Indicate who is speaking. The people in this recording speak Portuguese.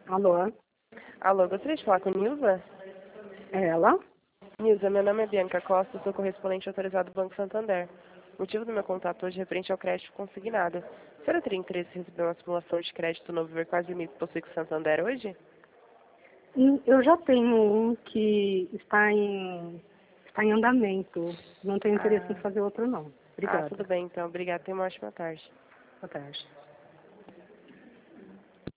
Speaker 1: Alô?
Speaker 2: Alô, gostaria de falar com Nilza?
Speaker 1: É ela?
Speaker 2: Nilza, meu nome é Bianca Costa, sou correspondente autorizado do Banco Santander. O motivo do meu contato hoje é referente ao crédito consignado. A senhora teria interesse em receber uma simulação de crédito no Viver Quais Limites que possui com o Santander hoje?
Speaker 1: Eu já tenho um que está em andamento. Não tenho interesse em
Speaker 2: Ah,
Speaker 1: fazer outro, não. Obrigada.
Speaker 2: tudo bem então. Obrigada. Tenha uma ótima tarde.
Speaker 1: Boa tarde.